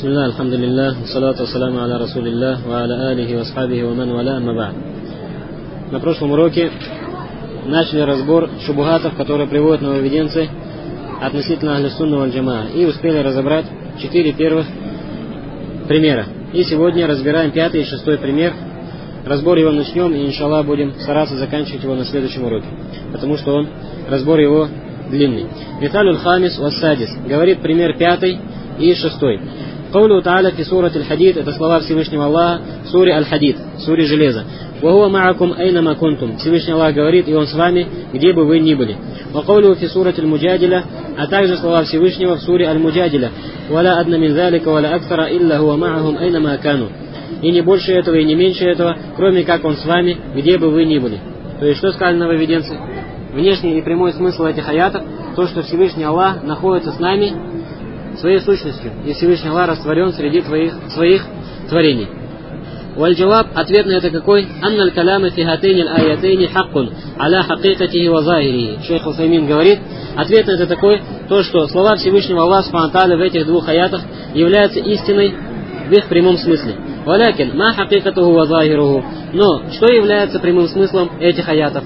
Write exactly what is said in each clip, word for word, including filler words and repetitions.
Бисмилlah, алхамдулиллах, салату вассаламу аля расулиллах, ва аля алихи, ва асхабихи, ва ман валя, амма ба'д. На прошлом уроке начали разбор шубухатов, которые приводят нововведенцы относительно ахлюс-сунна валь джамаа, и успели разобрать четыре первых примера. И сегодня разбираем пятый и шестой пример. Разбор его начнем, и иншаллах будем стараться заканчивать его на следующем уроке, потому что он, разбор его длинный. Миталюль хамис вассадис, говорит пример пятый и шестой. Каулю та'аля фи сурат аль-хадид, это слова Всевышнего Аллаха в суре аль-хадид, в суре железа. Ва хуа ма'акум айнама кунтум, Всевышний Аллах говорит, и он с вами, где бы вы ни были. Ва каулю фи сурат аль-муджадиля, а также слова Всевышнего в суре аль-муджадиля. Валя адна мин залика валя акфара илля хуа ма'ахум айнама кану. И не больше этого, и не меньше этого, кроме как он с вами, где бы вы ни были. То есть, что сказали нововведенцы? Внешний и прямой смысл этих аятов, то, что Всевышний Аллах находится с нами своей сущностью, и Всевышний Аллах растворен среди твоих, своих творений. Валь-джаваб, ответ на это какой? Анналь каляма фи хатейни аль-аятейни хаккун, аля хакикатихи ва захирихи. Шейх Усаймин говорит, ответ на это такой, то, что слова Всевышнего Аллаха субхану ва тааля в этих двух аятах являются истиной в их прямом смысле. Валякин, ма хакикатуху ва захируху. Но, что является прямым смыслом этих аятов?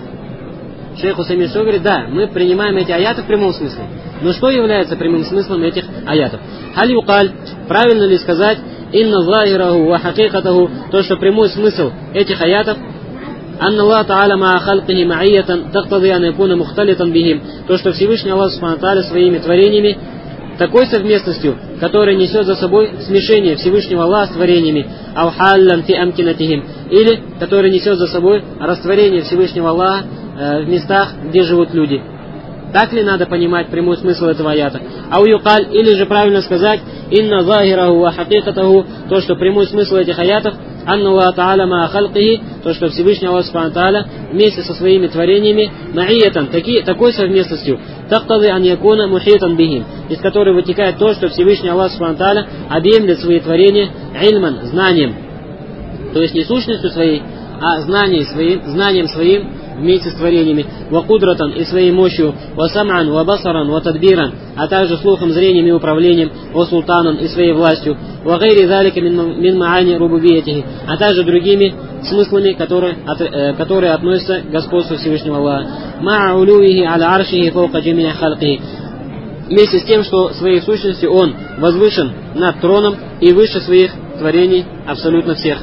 Шейх Усаймин что говорит? Да, мы принимаем эти аяты в прямом смысле. Но что является прямым смыслом этих аятов? Халь юкаль, правильно ли сказать, инна захираху ва хакикатаху, то, что прямой смысл этих аятов, анна Аллах та'аля ма халкихи ма'иятан, тактади ан якуна мухталитан бихим, то, что Всевышний Аллах субхану тааля своими творениями, такой совместностью, которая несет за собой смешение Всевышнего Аллаха с творениями, аухаллан фи амкинатихим, или которая несет за собой растворение Всевышнего Аллаха э, в местах, где живут люди. Так ли надо понимать прямой смысл этого аята? Ау юкаль, или же правильно сказать, инна захираху ва хакикатаху, то, что прямой смысл этих аятов, анна Аллах та'аля ма халкихи, то, что Всевышний Аллах субхану тааля вместе со своими творениями, ма'иятан, такой совместностью, тактади ан якуна мухитан бихим, из которой вытекает то, что Всевышний Аллах субхану тааля объемлет свои творения ильман, знанием, то есть не сущностью своей, а знанием своим, знанием своим вместе с творениями, ва кудратан, и своей мощью, ва сам'ан, ва басаран, ва тадбиран, а также слухом, зрением и управлением, ва султанан, и своей властью, ва гайри залика мин маани рубубиятихи, а также другими смыслами, которые, от, э, которые относятся к господству Всевышнего Аллаха. Ма'a улюихи аля аршихи фаука джами'а халкихи, вместе с тем, что своей сущностью он возвышен над троном и выше своих творений абсолютно всех.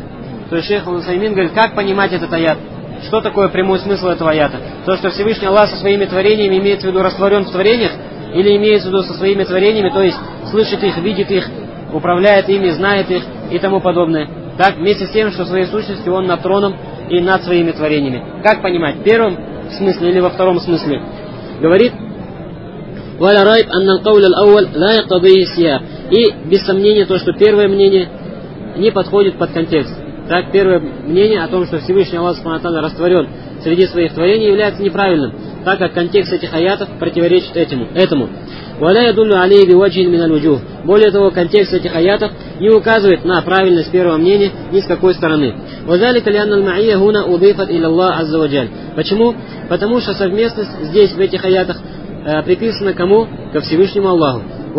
То есть шейх Усаймин говорит, как понимать этот аят? Что такое прямой смысл этого аята? То, что Всевышний Аллах со своими творениями имеется в виду растворен в творениях, или имеется в виду со своими творениями, то есть слышит их, видит их, управляет ими, знает их и тому подобное. Так, вместе с тем, что своей сущностью он над троном и над своими творениями. Как понимать? В первом смысле или во втором смысле? Говорит, «Валя райб аннал кауля ал-ауаль ла яктадии сияб». И без сомнения то, что первое мнение не подходит под контекст. Так, первое мнение о том, что Всевышний Аллах субхану ва тааля растворен среди своих творений, является неправильным, так как контекст этих аятов противоречит этому. этому. Более того, контекст этих аятов не указывает на правильность первого мнения ни с какой стороны. Почему? Потому что совместность здесь, в этих аятах, приписана кому? Ко Всевышнему Аллаху. А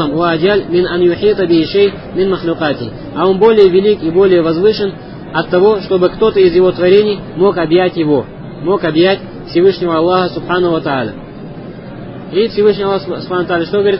он более велик и более возвышен от того, чтобы кто-то из его творений мог объять его, мог объять Всевышнего Аллаха субхану ва тааля. И Всевышний Аллах субхану ва тааля что говорит?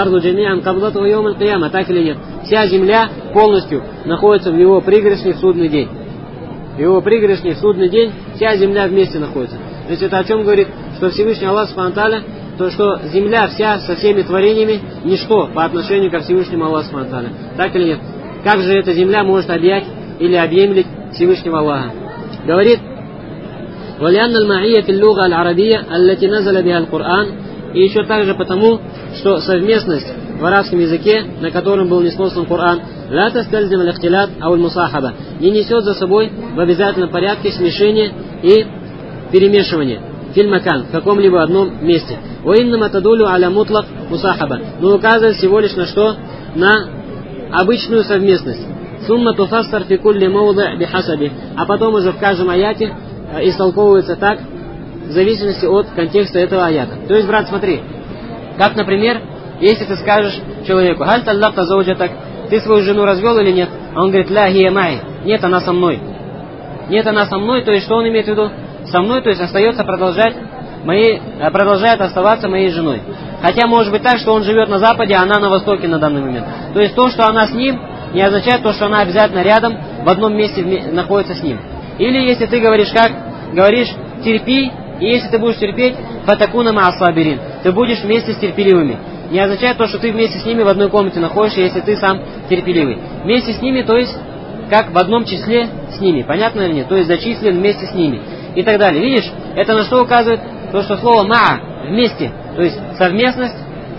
Так или нет? Вся земля полностью находится в его пригоршне в судный день. В его пригоршне в судный день вся земля вместе находится. То есть это о чем говорит? Что Всевышний Аллах субхану ва тааля, то, что земля вся со всеми творениями ничто по отношению ко Всевышнему Аллаху субхану ва тааля. Так или нет? Как же эта земля может объять или объемлить Всевышнего Аллаха? Говорит, وَلِأَنَّ الْمَعِيَّةِ اللُّغَةِ الْعَرَبِيَّةِ الَّتِي نَزَلَ بِهَا الْقُرْآنِ. И еще также потому, что совместность в арабском языке, на котором был ниспослан Коран, لا تستلزم الاختلاط أو المصاحبة, не несет за собой в обязательном порядке смешение и перемешивание. Фильмакан, в каком-либо одном месте. وَإِنَّمَا تَدُلُّ عَلَى مُطْلَقٍ مُصَاحَبَةٍ, но указывает всего лишь на что? На обычную совместность. ثُمَّ تُفَسَّرْ فِي كُلِّ مَوْضِعٍ بِحَسَبِهِ, а потом уже в каждом аяте истолковывается так, в зависимости от контекста этого аята. То есть, брат, смотри, как, например, если ты скажешь человеку, «Халь таллахта зауджатак», ты свою жену развел или нет? А он говорит, ля хия май, нет, она со мной. Нет, она со мной, то есть что он имеет в виду? Со мной, то есть остается продолжать, моей, продолжает оставаться моей женой. Хотя может быть так, что он живет на западе, а она на востоке на данный момент. То есть то, что она с ним, не означает то, что она обязательно рядом, в одном месте находится с ним. Или если ты говоришь как? Говоришь, терпи, и если ты будешь терпеть, фатакуна ма'ас-сабирин, ты будешь вместе с терпеливыми. Не означает то, что ты вместе с ними в одной комнате находишься, если ты сам терпеливый. Вместе с ними, то есть как в одном числе с ними. Понятно или нет? То есть зачислен вместе с ними. И так далее. Видишь, это на что указывает? То, что слово ма'a, вместе, то есть совместность,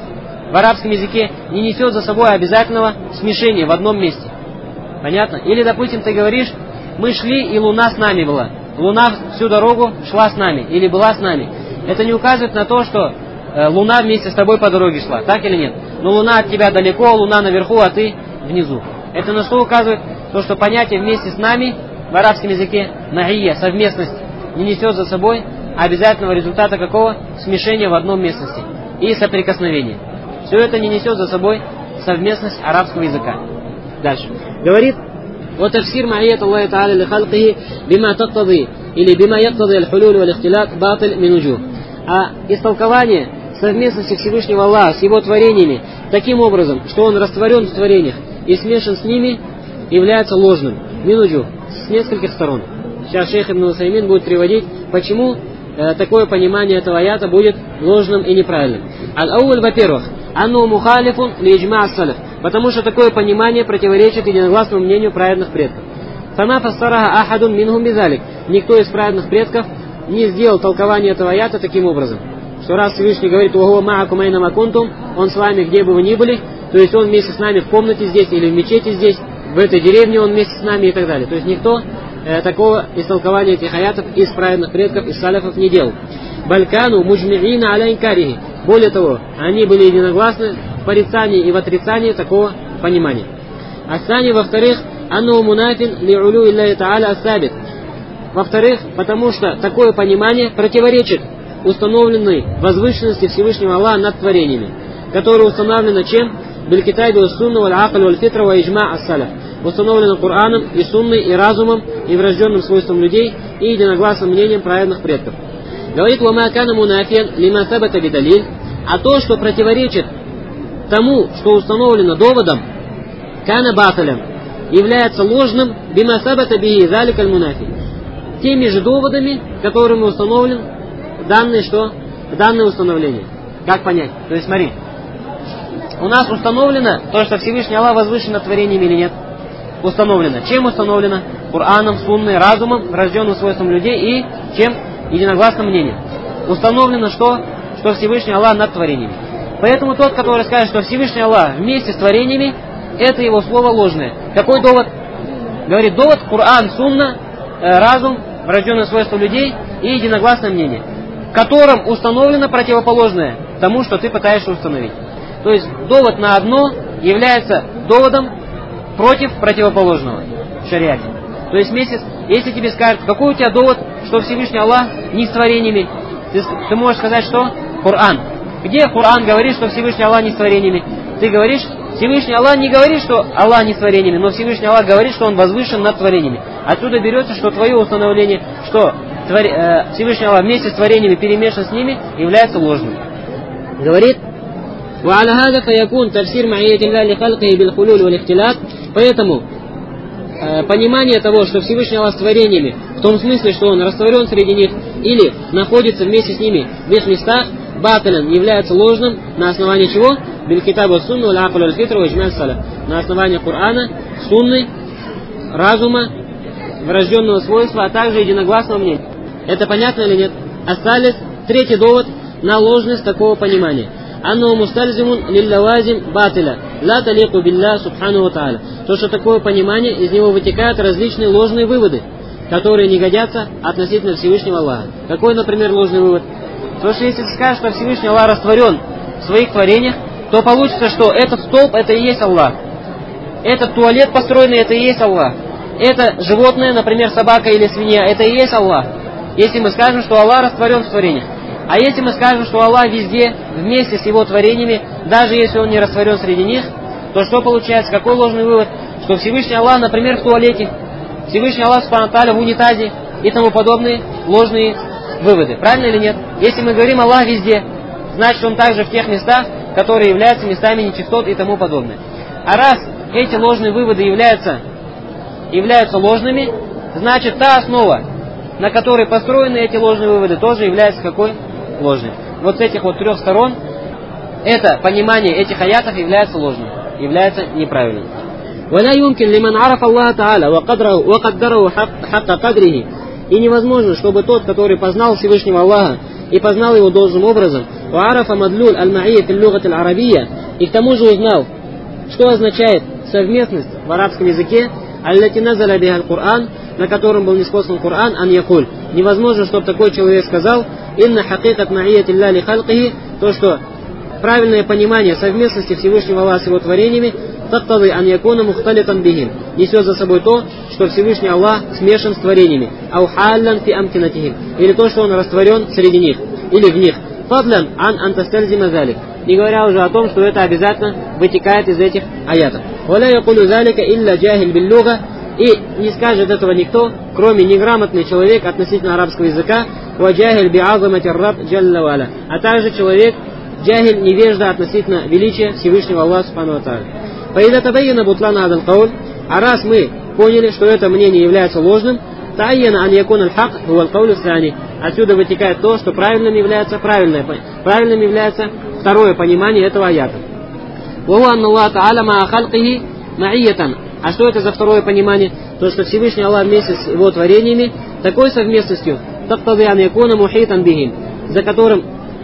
в арабском языке не несет за собой обязательного смешения в одном месте. Понятно? Или, допустим, ты говоришь, мы шли, и луна с нами была. Луна всю дорогу шла с нами, или была с нами. Это не указывает на то, что э, луна вместе с тобой по дороге шла. Так или нет? Но луна от тебя далеко, луна наверху, а ты внизу. Это на что указывает? То, что понятие вместе с нами в арабском языке наия, совместность, не несет за собой обязательного результата какого? Смешения в одном местности и соприкосновения. Все это не несет за собой совместность арабского языка. Дальше. Говорит, вот тафсир маият Аллахи та'аля ли халкихи бима тактади или бима яктади аль-хулюль валь-ихтилат батиль мин уджух. А истолкование совместности Всевышнего Аллаха с его творениями таким образом, что он растворен в творениях и смешан с ними, является ложным. Мин уджух. С нескольких сторон. Сейчас шейх Ибн Усаймин будет приводить, почему э, такое понимание этого аята будет ложным и неправильным. Аль-ауль, во-первых, анну мухалифун ли иджма ас-салиф, потому что такое понимание противоречит единогласному мнению праведных предков. Фама фассараха ахадун минхум бизалик. Никто из праведных предков не сделал толкование этого аята таким образом, что раз Всевышний говорит «Угуа ма'акум айна ма кунтум», он с вами где бы вы ни были, то есть он вместе с нами в комнате здесь или в мечети здесь, в этой деревне он вместе с нами и так далее. То есть никто э, такого истолкования этих аятов из праведных предков, из салафов не делал. Балькану муджми'ина аля инкарихи. Более того, они были единогласны в порицании и в отрицании такого понимания. Асани, во-вторых, анну мунафин ли улю илляхи та'аля ас-сабит. Во-вторых, потому что такое понимание противоречит установленной возвышенности Всевышнего Аллаха над творениями, которая установлена чем? Биль-китаби ус-сунна валь-акаль валь-фитра ва иджма ас-салаф. Установлена Кораном и сунной, и разумом, и врожденным свойством людей, и единогласным мнением праведных предков. Говорит, «Вама кана мунафиан лима сабата бидалиль», а то, что противоречит тому, что установлено доводом, кана баталям, является ложным, бима сабата бихи заликаль мунафи, теми же доводами, которыми установлен данное, что, данное установление. Как понять? То есть смотри, у нас установлено то, что Всевышний Аллах возвышен над творениями или нет? Установлено. Чем установлено? Кораном, сунной, разумом, врожденным свойством людей и чем? Единогласным мнением. Установлено что? Что Всевышний Аллах над творениями. Поэтому тот, который скажет, что Всевышний Аллах вместе с творениями, это его слово ложное. Какой довод? Говорит, довод Коран, сунна, разум, врожденное свойство людей и единогласное мнение, в котором установлено противоположное тому, что ты пытаешься установить. То есть довод на одно является доводом против противоположного в шариате. То есть вместе, если тебе скажут, какой у тебя довод, что Всевышний Аллах не с творениями, ты, ты можешь сказать, что? Коран. Где Коран говорит, что Всевышний Аллах не с творениями? Ты говоришь, Всевышний Аллах не говорит, что Аллах не с творениями, но Всевышний Аллах говорит, что Он возвышен над творениями. Отсюда берется, что твое установление, что твор, э, Всевышний Аллах вместе с творениями перемешан с ними, является ложным. Говорит, وعلى هذا فيكون تفسير معية الله لخلقه بالخلول والاختلاط. Поэтому э, понимание того, что Всевышний Аллах с творениями, в том смысле, что Он растворен среди них или находится вместе с ними в их местах, батален, является ложным на основании чего? Биль-китабу сунну валь-акаль валь-фитра ва иджма ас-салаф. На основании Корана, сунны, разума, врожденного свойства, а также единогласного мнения. Это понятно или нет? Ас-салис, третий довод на ложность такого понимания. Анну мустальзимун лиллавазим батиля, ла талику билля субхану ва та'аля. То, что такое понимание, из него вытекают различные ложные выводы, которые не годятся относительно Всевышнего Аллаха. Какой, например, ложный вывод? То, что если ты скажешь, что Всевышний Аллах растворен в своих творениях, то получится, что этот столб, это и есть Аллах. Этот туалет построенный, это и есть Аллах. Это животное, например, собака или свинья, это и есть Аллах. Если мы скажем, что Аллах растворен в творениях. А если мы скажем, что Аллах везде, вместе с Его творениями, даже если Он не растворен среди них, то что получается? Какой ложный вывод? Что Всевышний Аллах, например, в туалете, Всевышний Аллах Субхану ва Тааля в унитазе и тому подобные ложные выводы. Правильно или нет? Если мы говорим Аллах везде, значит Он также в тех местах, которые являются местами нечистот и тому подобное. А раз эти ложные выводы являются, являются ложными, значит та основа, на которой построены эти ложные выводы, тоже является какой? Ложной. Вот с этих вот трех сторон это понимание этих аятов является ложным, является неправильным. ولا يمكن لمن عرف الله تعالى وقدره وقدره حق قدره. И невозможно, чтобы тот, который познал Всевышнего Аллаха и познал его должным образом, وعرف مدلول المعية في اللغة العربية, и к тому же узнал, что означает совместность в арабском языке, التي نزل بها القرآن, на котором был ниспослан Коран, ан якуль. Невозможно, чтобы такой человек сказал, инна хакикат ма'ият илля ли халкихи, то, что правильное понимание совместности Всевышнего Аллаха с его творениями, таттады ан якуна мухталитан бихим, несет за собой то, что Всевышний Аллах смешан с творениями, ау халлан фи амкинатихим, или то, что он растворен среди них, или в них, фадлян ан антастальзима залик, не говоря уже о том, что это обязательно вытекает из этих аятов. Валя якулю залика илля джахиль биллюга, и не скажет этого никто, кроме неграмотный человек относительно арабского языка, ваджахиль би'азамати раб джалла валя, а также человек, джахиль, невежда относительно величия Всевышнего Аллаха Субхану ва Тааля. Фаида табайяна бутлана адан кауль, а раз мы поняли, что это мнение является ложным, та'айяна ан якун аль-хак хуа аль-каулю сани, отсюда вытекает то, что правильным является правильное, правильным является второе понимание этого аята. Ва анна Аллах та'аля ма халкихи ма'иятан. А что это за второе понимание? То, что Всевышний Аллах вместе с его творениями такой совместностью, тактады ан якуна мухитан бихим, за которым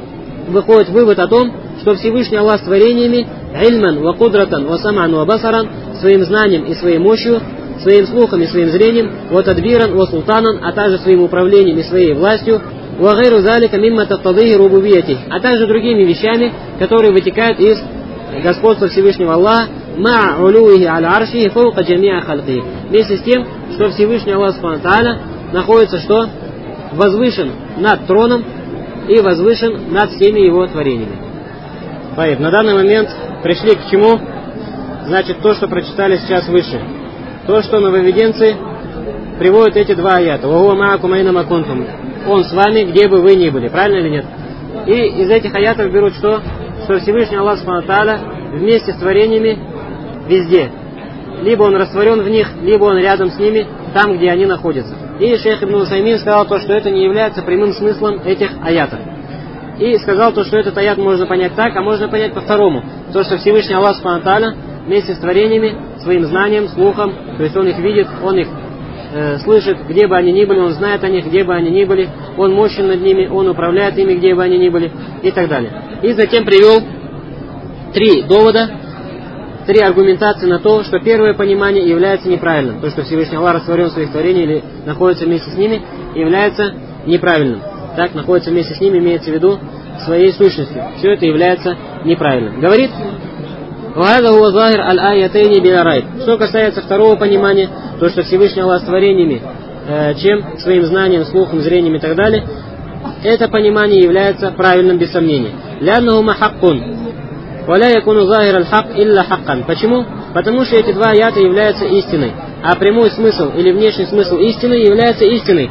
выходит вывод о том, что Всевышний Аллах с творениями ильман ва кудратан ва саман ва басаран, своим знанием и своей мощью, своим слухом и своим зрением, ва тадбиран ва султанан, а также своим управлением и своей властью, ва гайру залика мимма тактадыхи рубубияти, а также другими вещами, которые вытекают из господства Всевышнего Аллаха, ма улуихи аля аршихи фаука джамиа халкихи, вместе с тем, что Всевышний Аллах Субхану ва Тааля находится что? Возвышен над троном и возвышен над всеми его творениями. Поэтому на данный момент пришли к чему? Значит, то, что прочитали сейчас выше. То, что нововведенцы приводят эти два аята. «Вахуа маакум айнама кунтум». Он с вами, где бы вы ни были. Правильно или нет? И из этих аятов берут что? Что Всевышний Аллах Субхану ва Тааля вместе с творениями везде. Либо он растворен в них, либо он рядом с ними, там, где они находятся. И шейх Ибн Усаймин сказал то, что это не является прямым смыслом этих аятов. И сказал то, что этот аят можно понять так, а можно понять по-второму. То, что Всевышний Аллах Субхану ва Тааля вместе с творениями, своим знанием, слухом, то есть он их видит, он их э, слышит, где бы они ни были, он знает о них, где бы они ни были, он мощен над ними, он управляет ими, где бы они ни были, и так далее. И затем привел три довода, три аргументации на то, что первое понимание является неправильным. То, что Всевышний Аллах растворен в своих творениях или находится вместе с ними, является неправильным. Так, находится вместе с ними, имеется в виду своей сущностью. Все это является неправильным. Говорит, что касается второго понимания, то, что Всевышний Аллах с творениями, э, чем своим знанием, слухом, зрением и так далее, это понимание является правильным без сомнения. Почему? Потому что эти два аята являются истиной, а прямой смысл или внешний смысл истины является истиной.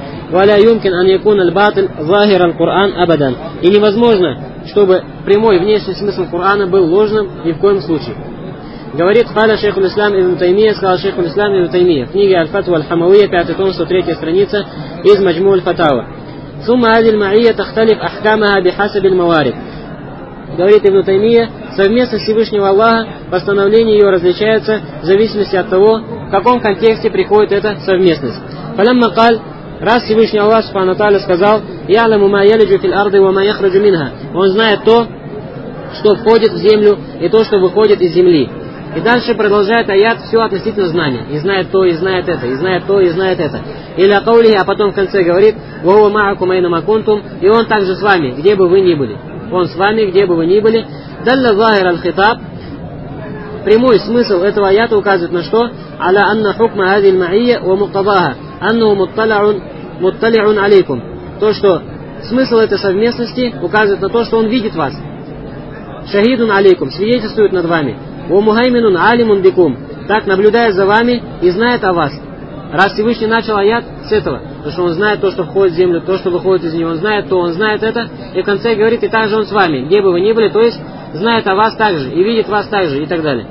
И невозможно, чтобы прямой внешний смысл Корана был ложным ни в коем случае. Говорит Халя шейхуль ислам ибн Таймия, сказал шейхуль ислам ибн Таймия в книге Аль-Фатва Аль-Хамавия, пятый том, сто третья страница, из Маджму Аль-Фатава. Сумма адиль ма'ия тахталиф ахкамаха бихасабиль маварид. Говорит Ибн Таймия, совместность Всевышнего Аллаха, постановление ее различается в зависимости от того, в каком контексте приходит эта совместность. Фалямма каль, раз Всевышний Аллах Субхану ва Тааля сказал, «Я'ламу ма ялиджу фил арды ва ма яхраджу минха», он знает то, что входит в землю, и то, что выходит из земли. И дальше продолжает аят все относительно знания. И знает то, и знает это, и знает то, и знает это. Или акаулихи, а потом в конце говорит, «Вахуа маакум айнама кунтум», и он также с вами, где бы вы ни были. Он с вами, где бы вы ни были. Далла захир аль-хитаб. Прямой смысл этого аята указывает на что? Аля анна хукма адиль ма'ия ва муктабаха. Анну муттали'ун муттали'ун алейкум. То, что смысл этой совместности указывает на то, что он видит вас. Шахидун алейкум, свидетельствует над вами. «О мухайминун алимун бикум», так наблюдает за вами и знает о вас. Раз Всевышний начал аят с этого, потому что он знает то, что входит в землю, то, что выходит из нее, он знает то, он знает это, и в конце говорит, и также он с вами, где бы вы ни были, то есть знает о вас также, и видит вас также, и так далее.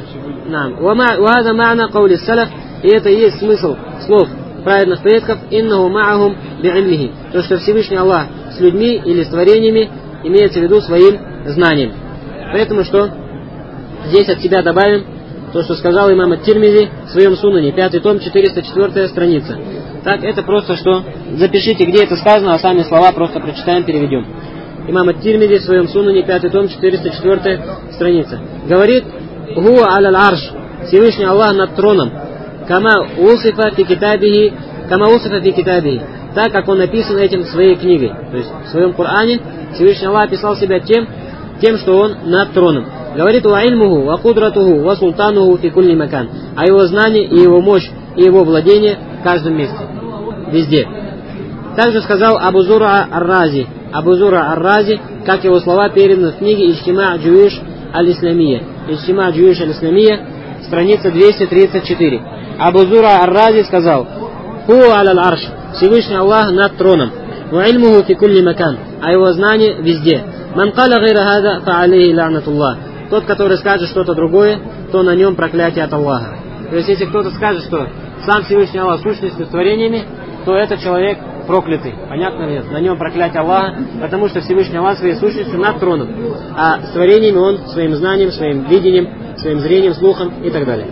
И это и есть смысл слов праведных предков, «Иннаху ма'ахум би'ильмихи», то, что Всевышний Аллах с людьми или с творениями имеется в виду своим знанием. Поэтому что здесь от себя добавим то, что сказал имам ат-Тирмизи в своем сунане, пятый том, четыреста четвёртая страница. Так, это просто что, запишите, где это сказано, а сами слова просто прочитаем, переведем. Имам ат-Тирмизи в своем сунане, пятый том, четыреста четвёртая страница. Говорит, «Хуа аль арш», Всевышний Аллах над троном, «Кама усифа фи китабихи», «Кама усифа фи китабихи», так, как он написан этим в своей книге. То есть в своем Коране Всевышний Аллах описал себя тем, тем, что он над троном. Говорит, «Ва ильмуху, ва кудратуху, ва султануху фи кулли макан», а его знание и его мощь и его владение в каждом месте, везде. Также сказал Абу Зура ар-Рази, Абу Зура ар-Рази, как его слова переданы в книге «Иджтима Джуиш аль-Исламия», «Иджтима Джуиш аль-Исламия», страница двести тридцать четыре. Абу Зура ар-Рази сказал, «Ху аль арш», Всевышний Аллах над троном, «Ва ильмуху фи кулли макан», а его знание везде. «Ман каля гайра хада фа алейхи ла'натуллах», тот, который скажет что-то другое, то на нем проклятие от Аллаха. То есть, если кто-то скажет, что сам Всевышний Аллах сущностью с творениями, то этот человек проклятый. Понятно ли? На нем проклятие Аллаха, потому что Всевышний Аллах своей сущностью над троном, а с творениями он своим знанием, своим видением, своим зрением, слухом и так далее.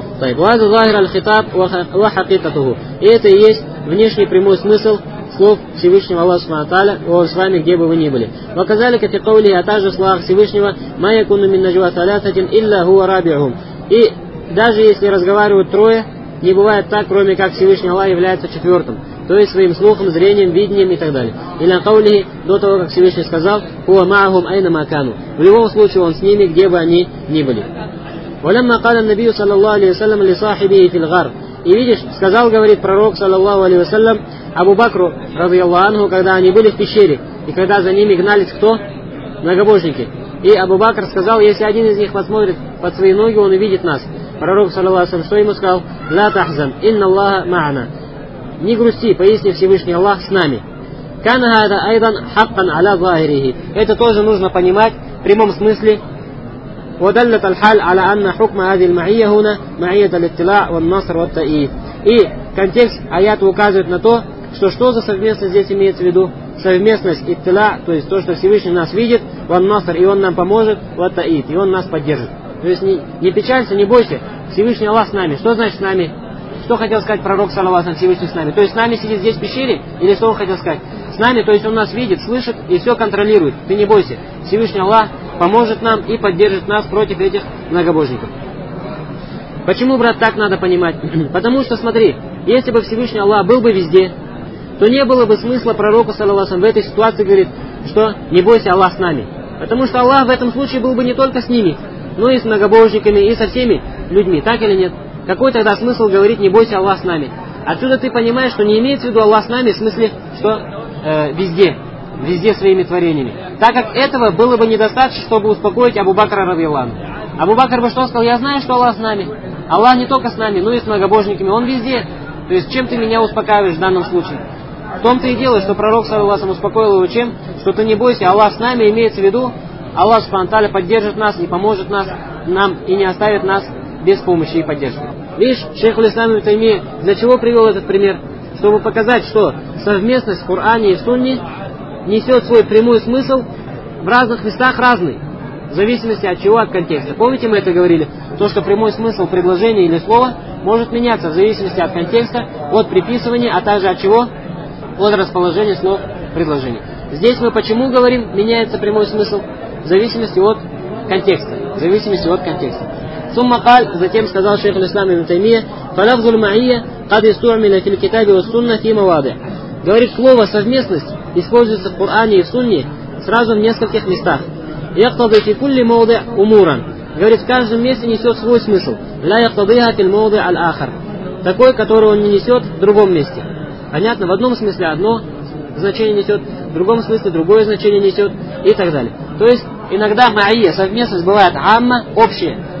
И это и есть внешний прямой смысл слов Всевышнего Аллаха Субхану ва Тааля, «О, с вами, где бы вы ни были». «Ваказалика фи каулихи», а также в словах Всевышнего, «Ма якуну мин наджва саласатин илля хуа раби'ухум». И даже если разговаривают трое, не бывает так, кроме как Всевышний Аллах является четвертым, то есть своим слухом, зрением, видением и так далее. «Илля каулихи», до того, как Всевышний сказал, «Хуа ма'ахум айна макану». В любом случае он с ними, где бы они ни были. «Валямма каля набию саллаллаху алейхи вассалям ли сахибихи фил гар». И видишь, сказал, говорит пророк, саллаллаху алейхи вассалям, Абу Бакру, радийаллаху анху, когда они были в пещере, и когда за ними гнались кто? Многобожники. И Абу Бакр сказал, если один из них посмотрит под свои ноги, он увидит нас. Пророк, саллаллаху алейхи вассалям, что ему сказал? «Ла тахзан, инна Аллаха ма'ана». Не грусти, поясни, Всевышний Аллах с нами. «Кана хада айдан хаккан аля захирихи». Это тоже нужно понимать в прямом смысле. ودلت الحال على أن حكم هذه المعية هنا معية الاطلاع والنصر والتأييد. И контекст аята указывает на то, что что за совместность здесь имеется в виду? Совместность иттиля, то есть то, что Всевышний нас видит, ван наср, и он нам поможет, вот таид, и он нас поддержит. То есть не, не печалься, не бойся, Всевышний Аллах с нами. Что значит с нами? Что хотел сказать пророк, саллаллаху, Всевышний с нами? То есть с нами сидит здесь в пещере? Или что он хотел сказать? С нами, то есть он нас видит, слышит и все контролирует. Ты не бойся. Всевышний Аллах поможет нам и поддержит нас против этих многобожников. Почему, брат, так надо понимать? Потому что, смотри, если бы Всевышний Аллах был бы везде, то не было бы смысла пророку, саллаллаху, в этой ситуации говорит, что не бойся, Аллах с нами. Потому что Аллах в этом случае был бы не только с ними, но и с многобожниками, и со всеми людьми. Так или нет? Какой тогда смысл говорить, не бойся, Аллах с нами? Отсюда ты понимаешь, что не имеется в виду Аллах с нами, в смысле, что э, везде, везде своими творениями. Так как этого было бы недостаточно, чтобы успокоить Абу Бакра радийаллаху анху. Абу Бакр бы что сказал? Я знаю, что Аллах с нами. Аллах не только с нами, но и с многобожниками. Он везде. То есть чем ты меня успокаиваешь в данном случае? В том-то и дело, что пророк, саллаллаху, успокоил его чем? Что ты не бойся, Аллах с нами, имеется в виду, Аллах Субхану ва Тааля поддержит нас и поможет нас, нам и не оставит нас без помощи и поддержки. Видишь, шейх аль-Ислам ибн Таймия для чего привел этот пример? Чтобы показать, что совместность в Коране и в Сунне несет свой прямой смысл в разных местах разный, в зависимости от чего, от контекста. Помните, мы это говорили? То, что прямой смысл предложения или слова может меняться в зависимости от контекста, от приписывания, а также от чего? От расположения слов предложения. Здесь мы почему говорим, меняется прямой смысл? В зависимости от контекста. В зависимости от контекста. Сумма каль, затем сказал шейх аль-Ислам ибн Таймия, фалафзуль ма'ия кад исту'мила фил китаби ва сунна фи мавади. Говорит, слово совместность используется в Коране и в Сунне сразу в нескольких местах. Яктады фи кулли мауди умуран. Говорит, в каждом месте несет свой смысл. Ля яктадыха фил мауди аль-ахар. Такой, который он не несет в другом месте. Понятно? В одном смысле одно значение несет, в другом смысле другое значение несет и так далее. То есть иногда ма'ия, совместность бывает амма, общая.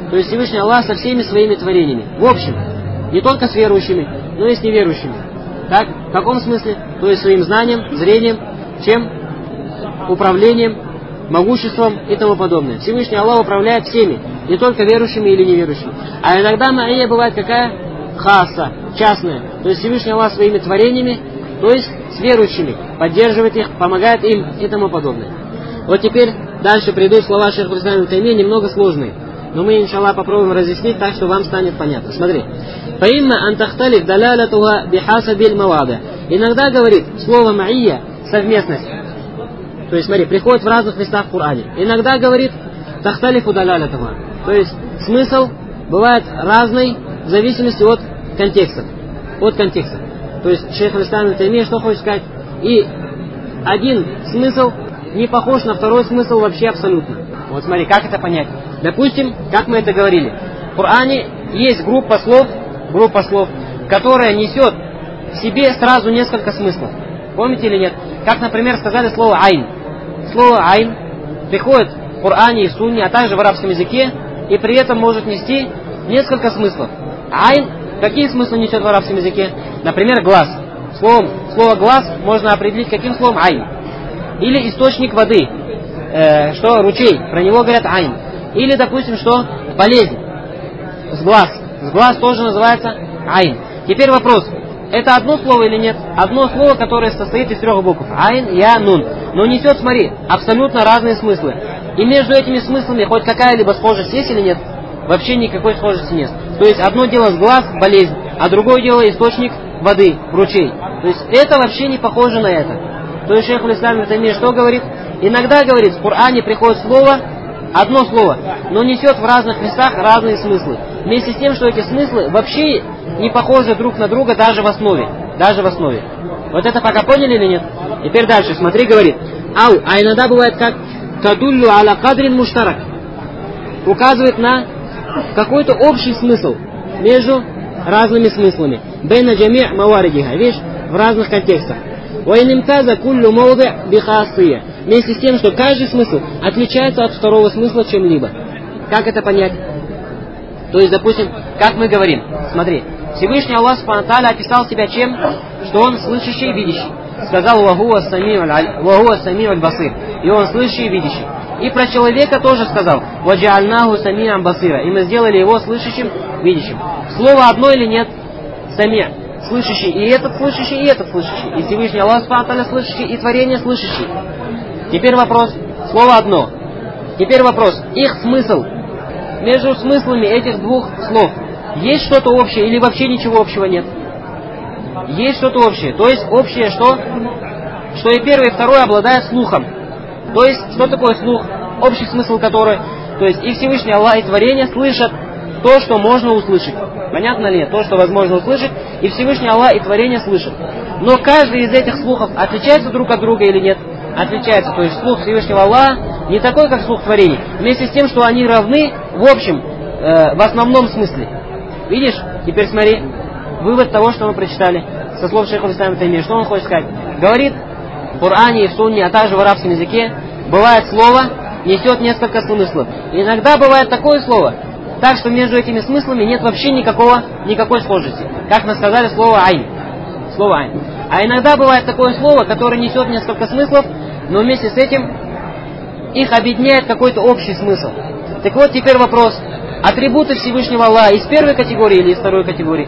То есть Всевышний Аллах со всеми своими творениями. В общем, не только с верующими, но и с неверующими. Так? В каком смысле? То есть своим знанием, зрением, чем? Управлением, могуществом и тому подобное. Всевышний Аллах управляет всеми, не только верующими или неверующими. А иногда ма'ия бывает какая? Хаса, частная. То есть Всевышний Аллах своими творениями, то есть с верующими, поддерживает их, помогает им и тому подобное. Вот теперь дальше придут слова шейха ибн Таймия, немного сложные. Но мы, иншаллах, попробуем разъяснить так, что вам станет понятно. Смотри. Иногда говорит слово ма'ия, совместность. То есть, смотри, приходит в разных местах в Коране. Иногда говорит тахталифу далалятуха. То есть смысл бывает разный в зависимости от контекста. От контекста. То есть шейх ибн Таймия что хочет сказать? И один смысл не похож на второй смысл вообще абсолютно. Вот смотри, как это понять? Допустим, как мы это говорили, в Коране есть группа слов, группа слов, которая несет в себе сразу несколько смыслов. Помните или нет? Как, например, сказали слово «айн». Слово «айн» приходит в Коране и в Сунне, а также в арабском языке, и при этом может нести несколько смыслов. «Айн» какие смыслы несет в арабском языке? Например, глаз. Словом, слово «глаз» можно определить каким словом? «Айн». Или источник воды, э, что ручей, про него говорят «айн». Или, допустим, что болезнь, с глаз. С глаз тоже называется «айн». Теперь вопрос, это одно слово или нет? Одно слово, которое состоит из трех букв. «Айн», «я», «нун». Но несет, смотри, абсолютно разные смыслы. И между этими смыслами хоть какая-либо схожесть есть или нет? Вообще никакой схожести нет. То есть одно дело с глаз, болезнь, а другое дело источник воды, ручей. То есть это вообще не похоже на это. То есть шейх ибн Таймия что говорит? Иногда, говорит, в Коране приходит слово, одно слово, но несет в разных местах разные смыслы. Вместе с тем, что эти смыслы вообще не похожи друг на друга даже в основе. Даже в основе. Вот это пока поняли или нет? Теперь дальше, смотри, говорит. Ау, а иногда бывает как тадуллю аля кадрин муштарак. Указывает на какой-то общий смысл между разными смыслами. Бейна джами' маваридиха. Видишь, в разных контекстах. Вайнимтаза куллю мауди бихасия. Вместе с тем, что каждый смысл отличается от второго смысла чем-либо. Как это понять? То есть, допустим, как мы говорим, смотри, Всевышний Аллах Субхану ва Тааля описал себя чем? Что он слышащий и видящий. Сказал «Вахуа сами'уль басир». И он слышащий и видящий. И про человека тоже сказал «Ваджа'альнаху сами'ан басира». И мы сделали его слышащим, видящим. Слово одно или нет? Сами'. Слышащий и этот слышащий, и этот слышащий. И Всевышний Аллах Субхану ва Тааля слышащий, и творение слышащий. Теперь вопрос. Слово одно. Теперь вопрос. Их смысл. Между смыслами этих двух слов есть что-то общее или вообще ничего общего нет? Есть что-то общее. То есть общее что? Что и первое, и второе обладает слухом. То есть, что такое слух? Общий смысл которой. То есть и Всевышний Аллах, и творение слышат то, что можно услышать. Понятно ли? То, что возможно услышать. И Всевышний Аллах, и творение слышат. Но каждый из этих слухов отличается друг от друга или нет? Отличается. То есть слух Всевышнего Аллаха не такой, как слух творений. Вместе с тем, что они равны в общем, э, в основном смысле. Видишь? Теперь смотри. Вывод того, что мы прочитали со слов шейха ибн Таймия. Что он хочет сказать? Говорит, в Коране и в Сунне, а также в арабском языке, бывает слово, несет несколько смыслов. И иногда бывает такое слово, так что между этими смыслами нет вообще никакого, никакой схожести. Как мы сказали, слово «айн». Слово «айн». А иногда бывает такое слово, которое несет несколько смыслов, но вместе с этим их объединяет какой-то общий смысл. Так вот, теперь вопрос. Атрибуты Всевышнего Аллаха из первой категории или из второй категории?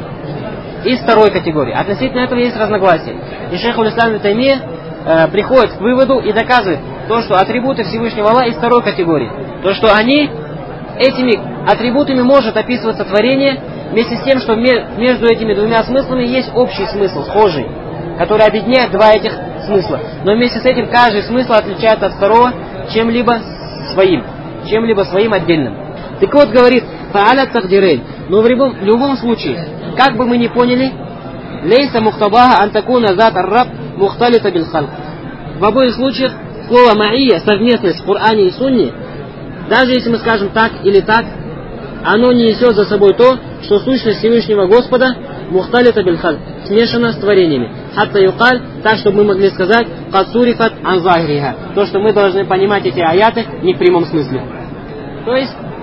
Из второй категории. Относительно этого есть разногласия. И шейх ибн Таймия э, приходит к выводу и доказывает то, что атрибуты Всевышнего Аллаха из второй категории. То, что они, этими атрибутами может описываться творение, вместе с тем, что между этими двумя смыслами есть общий смысл, схожий, который объединяет два этих смысла. Но вместе с этим каждый смысл отличается от второго чем-либо своим, чем-либо своим отдельным. Так вот, говорит, «Фа'аля тагдирейн». Но в любом, в любом случае, как бы мы ни поняли, «Лейса мухтабаха антакуна зат ар-раб мухталита бил халк». В обоих случаях слово «ма'ия», совместность в Коране и Сунне, даже если мы скажем так или так, оно не несет за собой то, что сущность Всевышнего Господа мухталита бил халк, смешана с творениями. Хатта юкаль, так, чтобы мы могли сказать, «Кад сурифат ан захриха», то, что мы должны понимать эти аяты не в прямом смысле. То есть,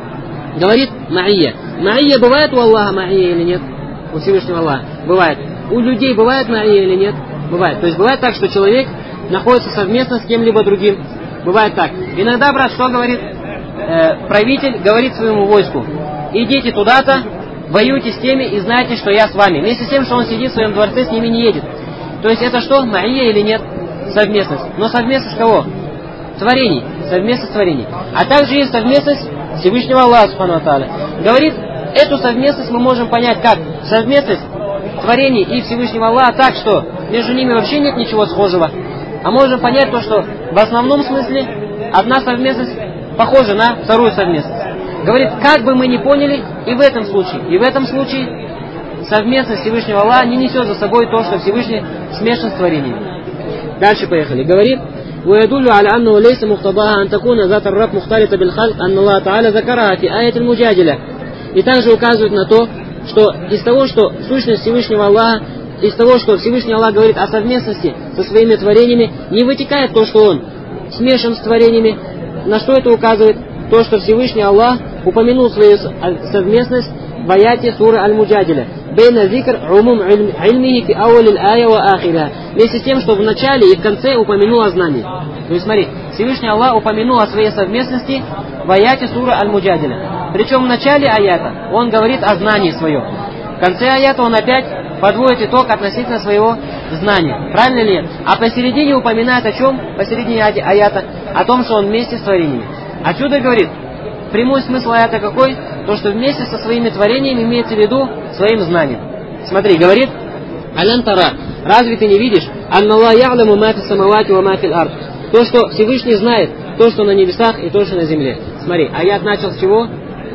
Говорит ма'ия. Ма'ия бывает у Аллаха ма'ия или нет? У Всевышнего Аллаха. Бывает. У людей бывает ма'ия или нет? Бывает. То есть бывает так, что человек находится совместно с кем-либо другим. Бывает так. Иногда, брат, что говорит? Э, правитель говорит своему войску: идите туда-то, воюйте с теми и знайте, что я с вами. Вместе с тем, что он сидит в своем дворце, с ними не едет. То есть это что? Ма'ия или нет? Совместность. Но совместность кого? Творений. Совместность творений. А также есть совместность Всевышнего Аллаха Субхану ва Тааля. Говорит, эту совместность мы можем понять как? Совместность творений и Всевышнего Аллаха так, что между ними вообще нет ничего схожего. А можем понять то, что в основном смысле одна совместность похожа на вторую совместность. Говорит, как бы мы ни поняли, и в этом случае, и в этом случае совместность Всевышнего Аллаха не несет за собой то, что Всевышний смешан с творениями. Дальше поехали. Говорит, ويدل على أنه ليس مقتضاها أن تكون ذات الرب مختلطة بالخلق أن الله تعالى ذكرها في آية المجادلة. И также указывает на то, что из того, что сущность Всевышнего Аллаха, из того, что Всевышний Аллах говорит о совместности со своими творениями, не вытекает то, что Он смешан с творениями. На что это указывает? То, что Всевышний Аллах упомянул свою совместность в аяте суры Аль-Муджадиля. Бейна зикр умум ильмихи фи ауалил ая ва ахириха. Вместе с тем, что в начале и в конце упомянул о знании. То есть смотри, Всевышний Аллах упомянул о своей совместности в аяте суры Аль-Муджадиля. Причем в начале аята Он говорит о знании своем. В конце аята Он опять подводит итог относительно своего знания. Правильно ли? А посередине упоминает о чем? Посередине аята о том, что Он вместе с творениями. Отсюда говорит, прямой смысл аята какой? То, что вместе со своими творениями имеется в виду своим знанием. Смотри, говорит, «Алян тара, разве ты не видишь? Анналлах я'ламу ма фи самавати ва ма фил ард». То, что Всевышний знает, то, что на небесах и то, что на земле. Смотри, аят начал с чего?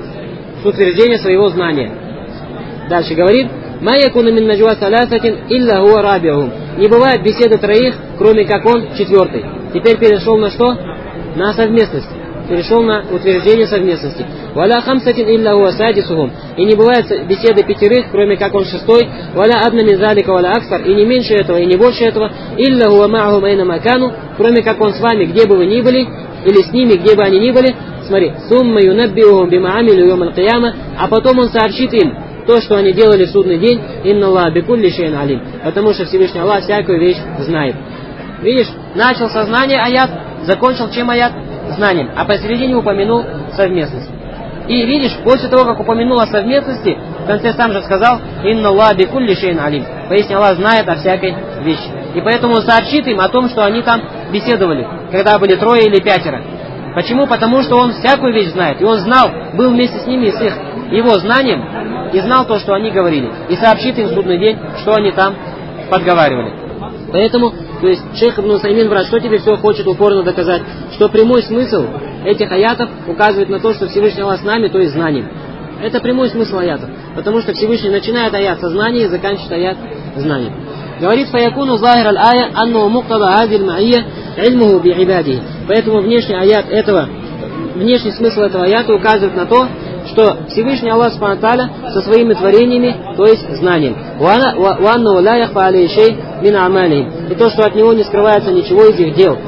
С утверждения своего знания. Дальше говорит, «Ма якуна мин наджва саласатин илля хуа рабиухум». Не бывает беседы троих, кроме как он четвертый. Теперь перешел на что? На совместность. Перешел на утверждение совместности. «Валя хамсатин илля хуа садисухум». И не бывает беседы пятерых, кроме как он шестой. «Валя адна мин залика валя аксар». И не меньше этого, и не больше этого. «Илля хуа ма'ахум айна макану». Кроме как он с вами, где бы вы ни были, или с ними, где бы они ни были. Смотри, «Сумма юнаббиухум бима амилю йом аль-кияма». А потом он сообщит им то, что они делали в судный день. «Инна Аллах бикулли шейн алим». Потому что Всевышний Аллах всякую вещь знает. Видишь, начал со знания аят, закончил чем аят? Знанием, а посередине упомянул совместность. И видишь, после того, как упомянул о совместности, в конце сам же сказал, «Инна Аллах бикулли шейн алим». Поясни, Аллах знает о всякой вещи. И поэтому он сообщит им о том, что они там беседовали, когда были трое или пятеро. Почему? Потому что он всякую вещь знает. И он знал, был вместе с ними, с их его знанием, и знал то, что они говорили. И сообщит им в судный день, что они там подговаривали. Поэтому, то есть, шейх Ибн Усаймин, брат, что тебе все хочет упорно доказать? Что прямой смысл этих аятов указывает на то, что Всевышний Аллах с нами, то есть знанием. Это прямой смысл аятов. Потому что Всевышний начинает аят со знания и заканчивает аят знанием. Говорит, «Фаякуну захир аль-ая анну муктада азиль ма'ия ильмуху би ибадихи». Поэтому внешний аят этого, внешний смысл этого аята указывает на то, что Всевышний Аллах Субхану ва Тааля со своими творениями, то есть знанием. И то, что от него не скрывается ничего из их дел.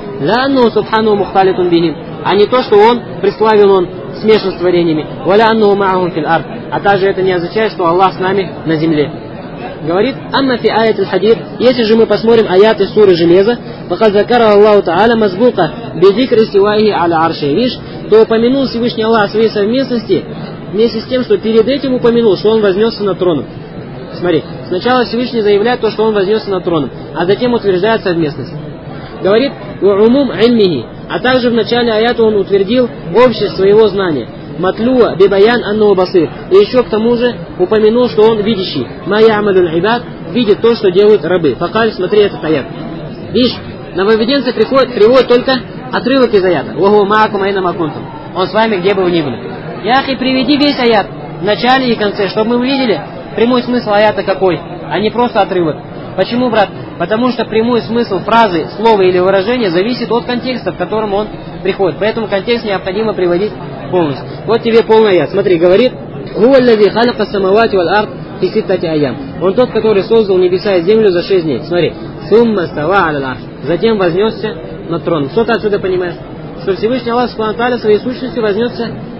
А не то, что он, преславен он, смешан с творениями. А также это не означает, что Аллах с нами на земле. Говорит, «Амма фи аят аль-хадид». Если же мы посмотрим аяты суры Железа, «Факад закара Аллаху Та'аля мазбука бедикр истиваихи аля арши». Видишь, то упомянул Всевышний Аллах своей совместности вместе с тем, что перед этим упомянул, что он вознесся над троном. Смотри, сначала Всевышний заявляет то, что он вознесся над троном, а затем утверждает совместность. Говорит, «Умум ильмихи». А также в начале аята он утвердил общество своего знания. Матлуа бибаян анну басир. И еще к тому же упомянул, что он видящий. Ма я'малюль ибад, видит то, что делают рабы. Факаль, смотри этот аят. Видишь, нововведенцы приходят, приводят только отрывок из аята. Ваху маакум айна макунтум. Он с вами, где бы вы ни были. Яхи, приведи весь аят в начале и конце, чтобы мы увидели прямой смысл аята какой, а не просто отрывок. Почему, брат? Потому что прямой смысл фразы, слова или выражения зависит от контекста, в котором он приходит. Поэтому контекст необходимо приводить полностью. Вот тебе полный аят. Смотри, говорит, «Хуа аллази халака самавати валь ард фи ситтати аям». Он тот, который создал небеса и землю за шесть дней. Смотри, «Сумма става аля арш». Затем вознесся над троном. Что ты отсюда понимаешь? Что Всевышний Аллах Субхану ва Тааля своей сущностью вознесся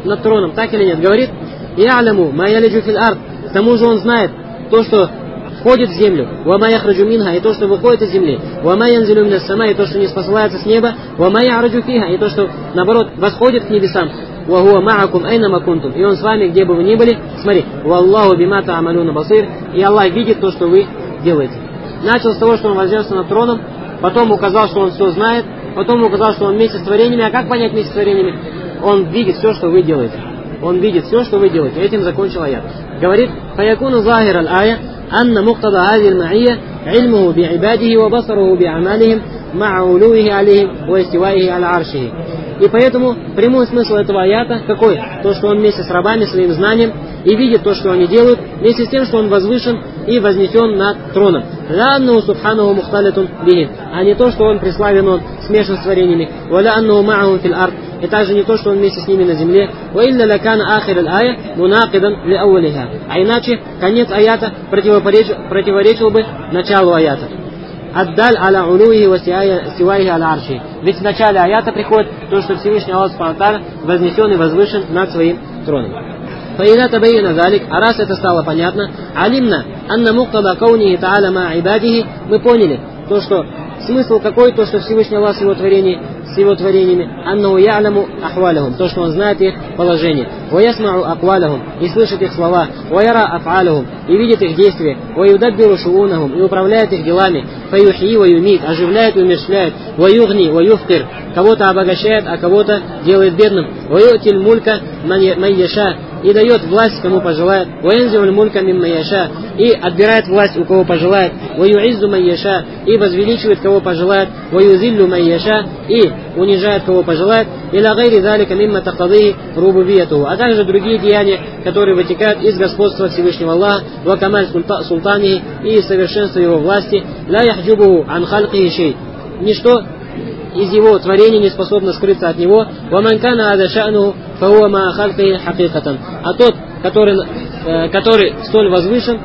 над троном, так или нет? Говорит, «Я'ляму ма ялиджу фил ард». К тому же он знает то, что входит в землю, «Ва ма яхраджу минха», и то, что выходит из земли, «Ва ма янзилу минас сама», и то, что не спосылается с неба, «Ва ма я'раджу фиха», и то, что, наоборот, восходит к небесам, «Ва хуа ма'акум айнама кунтум», и он с вами, где бы вы ни были. Смотри, «Валлаху бима та'амалуна басир», и Аллах видит то, что вы делаете. Начал с того, что он вознесся над троном, потом указал, что он все знает, потом указал, что он вместе с творениями. А как понять вместе с творениями? Он видит все, что вы делаете. Он видит все, что вы делаете. Этим закончил аят. Говорит, «Фаякуну захир аль-ая, анна муктада хази аль-ма'ия, ильмуху би'ибадихи ва басаруху би'амалихим, ма'a улуихи алейхим, ва истиваихи аль-аршихи». И поэтому прямой смысл этого аята какой? То, что он вместе с рабами, своим знанием, и видит то, что они делают, вместе с тем, что он возвышен и вознесен над троном. «Ла субханаху мухталитун бихим», а не то, что он преславен, он смешан с творениями. «Валя аннаху ма'ахум фил ард», и также не то, что он вместе с ними на земле. «Ва илля лакана ахир аль-ая мунакидан ли ауалиха», а иначе конец аята противоречил, противоречил бы началу аята. «Аддаль аля улуихи ва стиваихи аля арши». Ведь в начале аята приходит то, что Всевышний Аллах Субхану ва Тааля вознесен и возвышен над своим троном. فإذا تبين ذلك, а раз это стало понятно, алимна анна муктада каунихи та'аля ма ибадихи, мы поняли то, что смысл какой, то, что Всевышний Аллах с его творениями, с его творениями, аннаху я'ляму ахвалахум, то, что он знает их положение, ва ясмау аквалахум, и слышит их слова, ва яра аф'алахум, и видит их действия, ва юдаббиру шуунахум, и управляет их делами, фа юхьи ва юмит, оживляет и умерщвляет, ва югни ва юфкир, кого-то обогащает, а кого-то делает бедным, ва ю'тиль мулька ман яша, и дает власть, кому пожелает, «Ваензиваль мулька мимма яша», и отбирает власть, у кого пожелает, «Ваюиззу ман яша», и возвеличивает, кого пожелает, «Ваюзиллю ман яша», и унижает, кого пожелает, «Иля гайри залика мимма тахтадыхи рубубиятуху», а также другие деяния, которые вытекают из господства Всевышнего Аллаха, «Ва камаль султанихи», и совершенства его власти, «Ла яхджубуху ан халкихи шей», ничто из его творения не способно скрыться от него. «Ваман кана ада ша'нуху фауа ма халкихи хакикатан», а тот, который, э, который столь возвышен,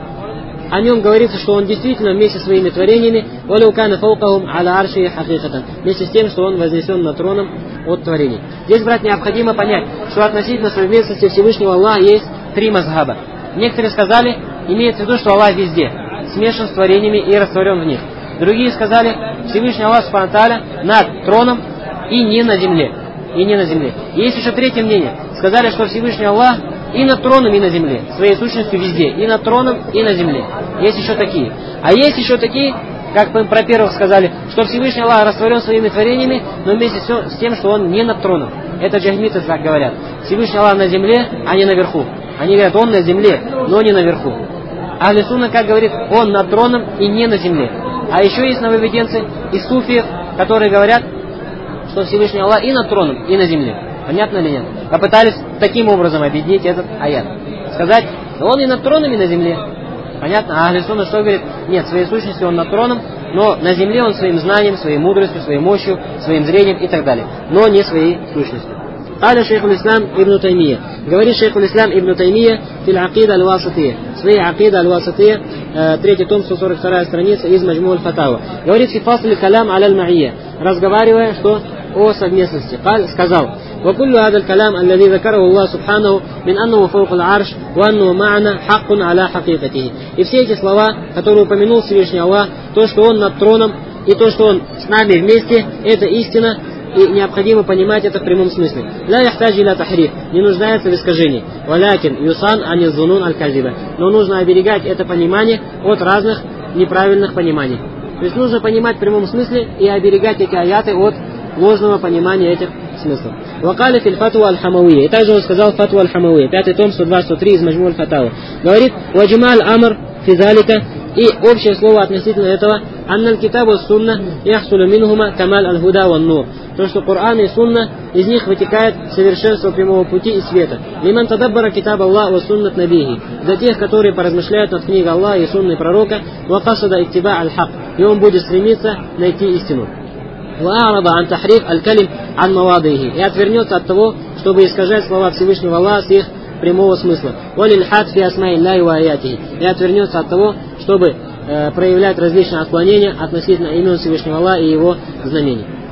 о нем говорится, что он действительно вместе со своими творениями, «Валау кана фаукахум аля аршихи хакикатан», вместе с тем, что он вознесен над троном от творений. Здесь, брат, необходимо понять, что относительно совместности Всевышнего Аллаха есть три мазхаба. Некоторые сказали, имеется в виду, что Аллах везде, смешан с творениями и растворен в них. Другие сказали, Всевышний Аллах Субхану ва Тааля над троном и не на земле. И не на земле. И есть еще третье мнение. Сказали, что Всевышний Аллах и над троном, и на земле. Своей сущностью везде. И над троном, и на земле. Есть еще такие. А есть еще такие, как мы про первых сказали, что Всевышний Аллах растворен своими творениями, но вместе с тем, что он не над троном. Это джахмиты так говорят. Всевышний Аллах на земле, а не наверху. Они говорят, он на земле, но не наверху. Ахли сунна, как говорит, он над троном и не на земле. А еще есть нововведенцы из суфиев, которые говорят, что Всевышний Аллах и над троном, и на земле. Понятно или нет? Попытались таким образом объединить этот аят. Сказать, он и над троном, и на земле. Понятно? А Ахли сунна что говорит? Нет, своей сущностью он над троном, но на земле он своим знанием, своей мудростью, своей мощью, своим зрением и так далее. Но не своей сущностью. Аля шейх аль-Ислам ибн Таймия. Говорит шейх аль-Ислам ибн Таймия фил акида аль-Васатия. Своей акида аль-Васатия, третий том, сто сорок вторая страница из Маджму аль-Фатава. Говорит фи фасли калям аля аль-ма'ия. Разговаривая, что о совместности. Сказал, وكل هذا الكلام الذي ذكره الله سبحانه من أنه فوق العرش وأنه معنا حق على حقيقته. И все эти слова, которые упомянул Всевышний Аллах, то, что он над троном, и то, что он с нами вместе, это истина, и необходимо понимать это в прямом смысле. لا يحتاج إلى تحريف, не нуждается в искажении. ولكن يصان عن الظنون الكاذبة, но нужно оберегать это понимание от разных неправильных пониманий. То есть нужно понимать в прямом смысле и оберегать эти аяты от ложного понимания этих смыслов. Вакали филь фатва аль-хамауия. И также он сказал фатва аль-хамауия. Пятый том, сто два сто три из Маджму аль-Фатава. Говорит, ваджималь амр физалика. И общее слово относительно этого, анналь китабу сунна яхсулю минхума камаль аль-худа ван нур. То, что Коран и сунна, из них вытекает совершенство прямого пути и света. Лиман тадаббара китаб Аллах ва суннат набихи. Для тех, которые поразмышляют над книгой Аллаха и сунной пророка, ва касада иттиба аль-хак. И он будет стремиться найти истину. Ваарада ан тахриф аль-калим ан мавадихи. И отвернется от того, чтобы искажать слова Всевышнего Аллаха с их прямого смысла. Валильхад фи асмаиллахи ва аятихи. И отвернется от того, чтобы э, проявлять различные отклонения относительно имен Всевышнего Аллаха и его знамений.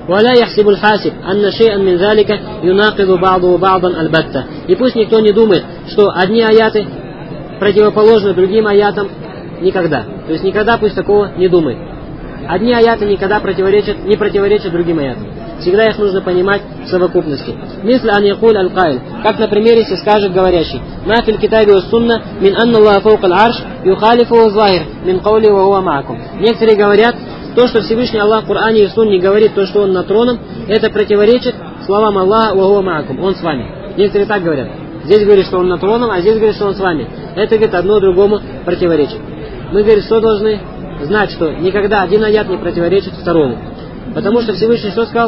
ولا يحسب الحاسب أن شيئا من ذلك يناقض بعضه بعضا البتة. И пусть никто не думает, что одни аяты противоположны другим аятам никогда. То есть никогда пусть такого не думает. Одни аяты никогда противоречат, не противоречат другим аятам. Всегда их нужно понимать в совокупности. Мисль ан якуль аль-каиль. Как на примере, если скажет говорящий: «Ма фил китаби ва сунна мин анна Аллаха фаука аль-арш юхалифу захир мин каули ва хуа маакум». Некоторые говорят, то, что Всевышний Аллах в Коране и в Сунне говорит, то, что Он над троном, это противоречит словам Аллаха ва хуа маакум. Он с вами. Некоторые так говорят. Здесь говорит, что Он над троном, а здесь говорит, что Он с вами. Это, говорит, одно другому противоречит. Мы, говорит, что должны знать, что никогда один аят не противоречит второму. Потому что Всевышний что сказал?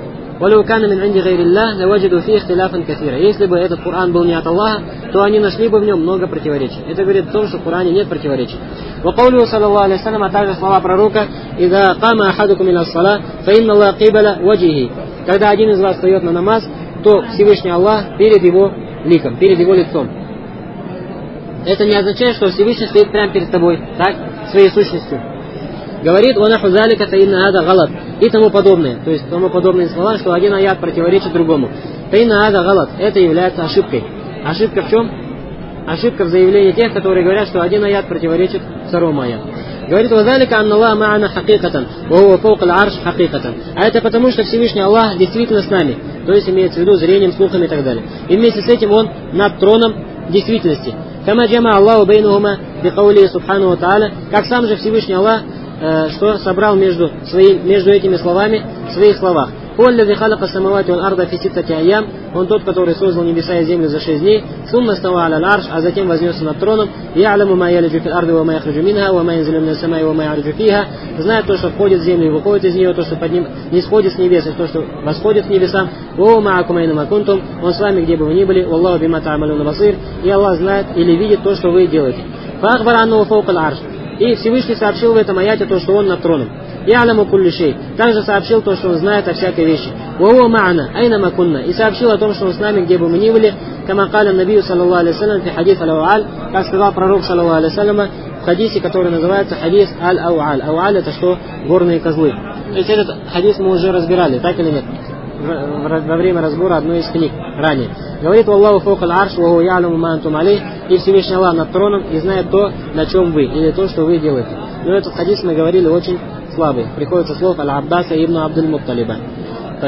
Если бы этот Коран был не от Аллаха, то они нашли бы в нем много противоречий. Это говорит о том, что в Коране нет противоречий. وقوله صلى الله عليه وسلم, а также слова пророка: «Ида кама ахадукум иля ссала, фа инна Аллаха кибаля ваджихи». Когда один из вас встает на намаз, то Всевышний Аллах перед его ликом, перед его лицом. Это не означает, что Всевышний стоит прямо перед тобой, так, своей сущностью. Говорит: «Ванаху залика таинна ада галат» и тому подобное. То есть тому подобные слова, что один аят противоречит другому. Таинна ада галат — это является ошибкой. Ошибка в чем? Ошибка в заявлении тех, которые говорят, что один аят противоречит второму аяту. Говорит: «Вазалика анна Аллах ма'ана хакикатан, ва хуа фаука аль-арш хакикатан». А это потому, что Всевышний Аллах действительно с нами. То есть имеется в виду зрением, слухом и так далее. И вместе с этим Он над троном действительности. Кама джама Аллаху бейнухума бикаули субхану ва тааля. Как сам же Всевышний Аллах что собрал между, свои, между этими словами в своих словах. Он тот, который создал небеса и землю за шесть дней, а затем вознесся над троном, знает то, что входит в землю и выходит из нее, то, что под ним не сходит с небес, и то, что восходит к небесам. Он с вами, где бы вы ни были, и Аллах знает или видит то, что вы делаете. И Всевышний сообщил в этом аяте то, что Он над троном. «Я'ламу кулли шей». Также сообщил то, что Он знает о всякой вещи. «Ва хуа ма'ана айна ма кунна». И сообщил о том, что Он с нами, где бы мы ни были. «Кама каля набию саллаллаху алейхи вассалям фи хадис аль-ау'аль». Как сказал пророк саллаллаху алейхи вассалям в хадисе, который называется хадис аль-ау'аль. Ау'аль — это что? Горные козлы. То есть этот хадис мы уже разбирали, так или нет? Во время разбора одной из книг ранее. Говорит: «Аллаху фаука аль-арш, ва хуа я'ламу ма антум алейх». И Всевышний Аллах над троном и знает то, на чем вы, или то, что вы делаете. Но этот хадис, мы говорили, очень слабый. Приходится слов аль-Аббаса ибн Абдуль-Мутталиба. То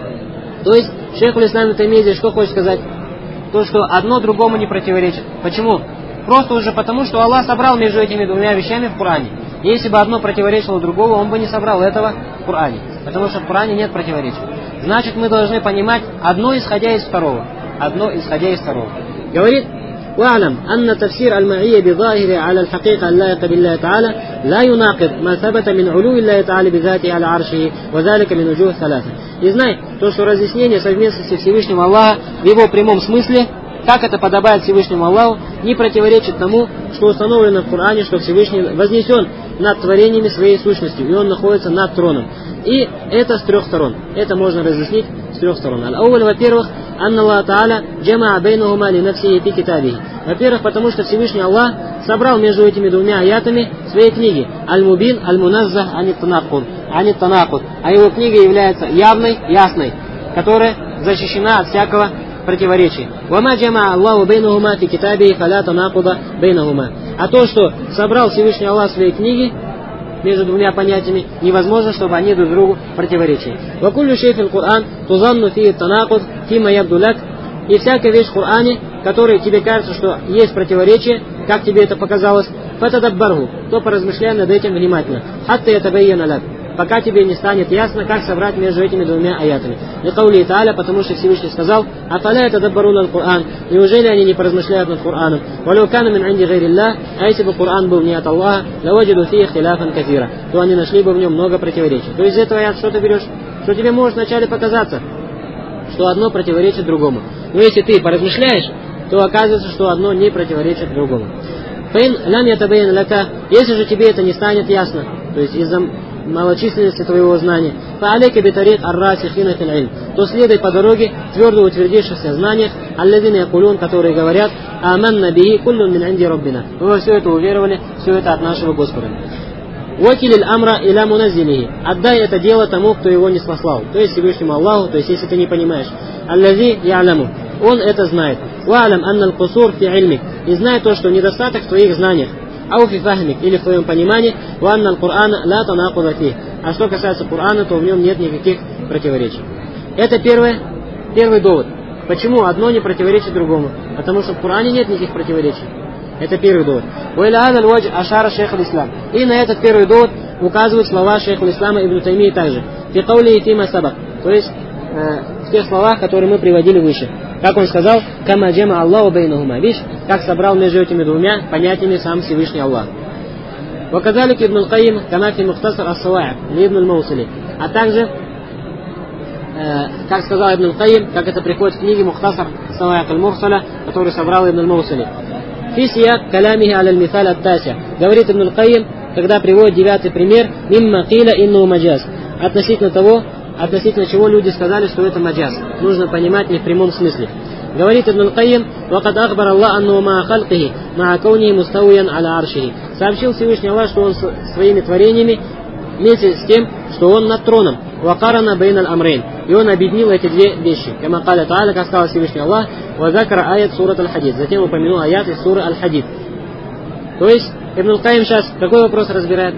есть шейх аль-Ислам ибн Таймия что хочет сказать? То, что одно другому не противоречит. Почему? Просто уже потому, что Аллах собрал между этими двумя вещами в Коране. Если бы одно противоречило другому, Он бы не собрал этого в Коране. Потому что в Коране нет противоречий. Значит, мы должны понимать одно, исходя из второго. Одно, исходя из второго. Говорит: «Ва'алам анна тафсир аль-ма'ия би-захири аля аль-хакика аллаика билляхи та'аля ла юнакид ма сабата мин улуи Аллахи та'аля би-зати аля аршихи ва залика мин уджух салата». И знай то, что разъяснение совместности Всевышнего Аллаха в его прямом смысле, как это подобает Всевышнему Аллаху, не противоречит тому, что установлено в Коране, что Всевышний вознесен над творениями своей сущностью, и Он находится над троном. И это с трех сторон. Это можно разъяснить с трех сторон. Аль-Ауль, во-первых, анна Аллах Та'аля джамаа бейнахума ли нафсихи фи китабихи. Во-первых, потому что Всевышний Аллах собрал между этими двумя аятами своей книги Аль-Мубин, Аль-Муназзах, Ани-Танакуд. Ани-Танакуд. А его книга является явной, ясной, которая защищена от всякого противоречия. Вама джамаа Аллаху бейнахума фи китабихи фаля танакуда бейнахума. А то, что собрал Всевышний Аллах своей книги между двумя понятиями, невозможно, чтобы они друг другу противоречили. «Вакуллю шейфин Кур'ан тузанну фи танакуд фима ябдуляк». И всякая вещь в Коране, которой тебе кажется, что есть противоречие, как тебе это показалось, фатадаббарху, то поразмышляй над этим внимательно. Хатта ятабайяна лак, пока тебе не станет ясно, как собрать между этими двумя аятами. Ликаули та'аля, потому что Всевышний сказал: «Афаля ятадаббаруна аль-Кур'ан». Неужели они не поразмышляют над Кораном? «Валю кана мин инди гайриллах», а если бы Коран был не от Аллаха, лаваджиду фи ихтиляфан кафира, то они нашли бы в нем много противоречий. То есть из этого аят что ты берешь? Что тебе может вначале показаться, что одно противоречит другому. Но если ты поразмышляешь, то оказывается, что одно не противоречит другому. Фаин лам ятабайян лака, если же тебе это не станет ясно, то есть из-за малочисленности твоего знания, фа'алейка битарик ар-расихина фил илм, то следуй по дороге твердо утвердившихся знаниях, аллазина якулун, которые говорят: «Аманна бихи куллун мин инди раббина». Мы во все это уверовали, все это от нашего Господа. «Вакиль амра иля муназзилихи». Отдай это дело тому, кто его не спаслал. То есть Всевышнему Аллаху, то есть если ты не понимаешь. «Аллази я'ляму». Он это знает. «Ва'лям анна аль-кусур фи ильмик». И знай то, что недостаток в твоих знаниях. «Ау фи фахмик». Или в твоем понимании. «Ва анна аль-Кур'ана ла танакуда фи». А что касается Кур'ана, то в нем нет никаких противоречий. Это первое, первый довод. Почему одно не противоречит другому? Потому что в Коране нет никаких противоречий. Это первый довод. И на этот первый довод указывают слова шейха ислама ибн Таймии также. То есть э, в тех словах, которые мы приводили выше. Как он сказал, «Кама джама Аллаху бейнахума». Видишь, как собрал между этими двумя понятиями сам Всевышний Аллах. «Ваказалик ибн аль-Каим, канафи мухтасар ас-сава'иб, ли ибн аль-Маусили». А также, э, как сказал ибн аль-Каим, как это приходит в книге «Мухтасар ас-сава'иб аль-Мурсаля», который собрал ибн аль-Маусили. «Фи сияк калямихи аля аль-миталь ат-тася». Говорит ибн аль-Каим, когда приводит девятый пример, «Мимма киля инну маджаз». Относительно того, относительно чего люди сказали, что это маджаз. Нужно понимать не в прямом смысле. Говорит ибн аль-Каим, «Вакад ахбар Аллах анну ма халкихи, ма каунихи мустауян аля аршихи». Сообщил Всевышний Аллах, что он своими творениями вместе с тем, что он над троном. «Вакарана бейналь амрейн». И он объединил эти две вещи. Кама каля та'аля, как сказал Всевышний Аллах, «Вазакара аят сурат аль-хадид». Затем упомянул аят из суры аль-хадид. То есть, ибн аль-Каим сейчас какой вопрос разбирает?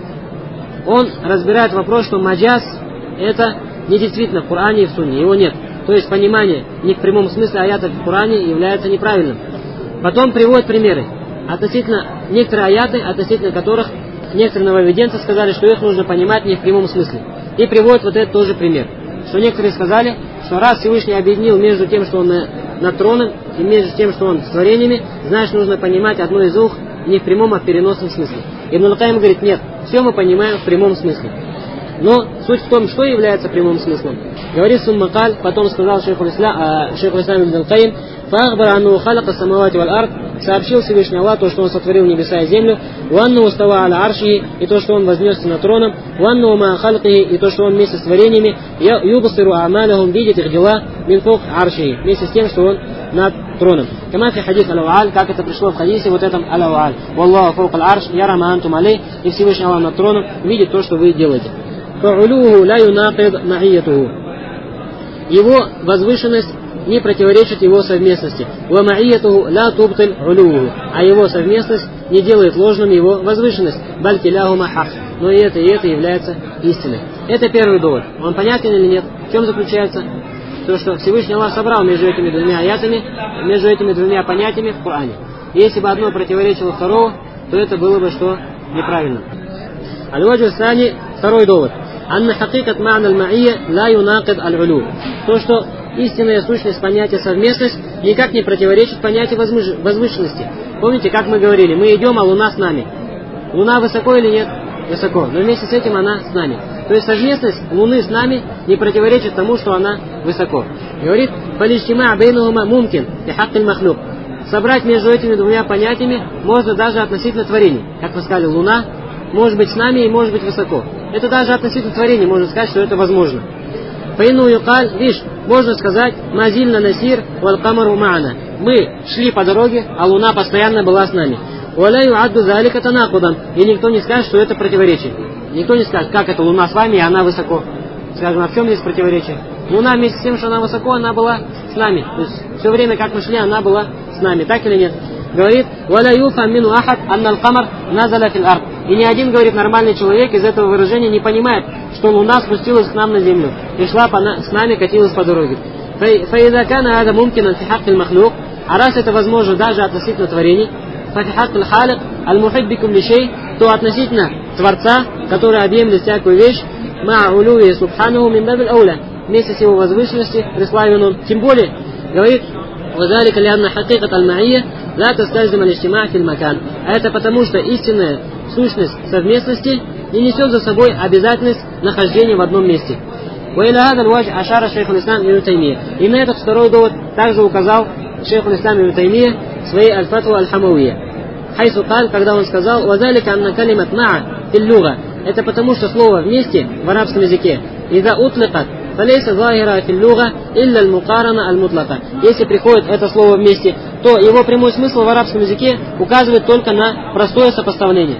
Он разбирает вопрос, что маджаз это не действительно в Коране и в Сунне, его нет. То есть понимание не в прямом смысле аята в Коране является неправильным. Потом приводит примеры относительно некоторые аяты, относительно которых некоторые нововведенцы сказали, что их нужно понимать не в прямом смысле. И приводит вот этот тоже пример. Что некоторые сказали, что раз Всевышний объединил между тем, что он над троном, и между тем, что он с творениями, значит нужно понимать одно из двух не в прямом, а в переносном смысле. Ибн аль-Каим говорит, нет, все мы понимаем в прямом смысле. Но суть в том, что является прямым смыслом. Говорит Суммакаль, потом сказал шейху ислам ибн аль-Каим, «Фахбар анну халака самавати валь ард», сообщил Всевышний Аллах то, что он сотворил небеса и землю, «Ванну устава аля аршихи», и то, что он вознесся над троном, «Ванну ма халкихи», и то, что он вместе с творениями, «Юбасиру амалахум», видит их дела, «Мин фук аршихи», вместе с тем, что он над троном. Камафи хадис аль-Ауаль, как это пришло в хадисе вот этом аль-Ауаль. «Валлаху фаук аль-арш, яра ма антум алей», и Всевышний Аллах над троном видит то, что вы делаете. «Фа'улуху ла юнақид ма'иятуху». Его возвышенность не противоречит его совместности. «Ва ма'иятуху ла тубтиль улуху». А его совместность не делает ложным его возвышенность. «Бальки ляхума хак». Но и это, и это является истиной. Это первый довод. Он понятен или нет? В чем заключается? То, что Всевышний Аллах собрал между этими двумя аятами, между этими двумя понятиями в Коране. И если бы одно противоречило второму, то это было бы что? Неправильно. Аль-Ваджу Сани, второй довод. «Анна хакикат ма'на аль-ма'ия ла юнакид аль-улу». То, что истинная сущность понятия совместность никак не противоречит понятию возвышенности. Помните, как мы говорили, мы идем, а Луна с нами. Луна высоко или нет? Высоко. Но вместе с этим она с нами. То есть совместность Луны с нами не противоречит тому, что она высоко. Говорит, «Фалиштима бейнахума мумкин и хаккиль махлюк». Собрать между этими двумя понятиями можно даже относительно творений. Как мы сказали, Луна может быть с нами и может быть высоко. Это даже относительно творений можно сказать, что это возможно. Фаину юкаль, видишь, можно сказать, «Мазильна насир валь камару ма'ана». Мы шли по дороге, а Луна постоянно была с нами. «Валя юадду залика танакудан». И никто не скажет, что это противоречие. Никто не скажет, как это Луна с вами, и она высоко. Скажем, а в чем здесь противоречие? Луна вместе с тем, что она высоко, она была с нами. То есть все время, как мы шли, она была с нами. Так или нет? Говорит, «Валя юфам мину ахад аннал камар назаля фил ард». И ни один, говорит, нормальный человек из этого выражения не понимает, что Луна спустилась к нам на землю и шла по на, с нами, катилась по дороге. «Фаида кана ада мумкинан фи хаккиль махлюк». А раз это возможно даже относительно творений, «Фафи хаккиль халик аль-мухиб бикум лишей», то относительно Творца, который объемлет всякую вещь, «Ма улуи субханаху мин бабиль ауля», вместе с его возвышенности, преславен он. Тем более, говорит, «Вазалика лианна хакикат аль-ма'ия ла тастальзим аль-иштима фил макан». А это потому, что истинная сущность совместности не несет за собой обязательность нахождения в одном месте. И на этот второй довод также указал шейх аль-Ислам ибн Таймия в своей аль-Фатва аль-Хамавия. Хайсу каль, когда он сказал, «Вазалика анна калимат ма'a фил луга». Это потому, что слово «вместе» в арабском языке «Иза утликат фалейса захира фил луга илля аль-мукарана аль-мутлака». Если приходит это слово «вместе», то его прямой смысл в арабском языке указывает только на простое сопоставление.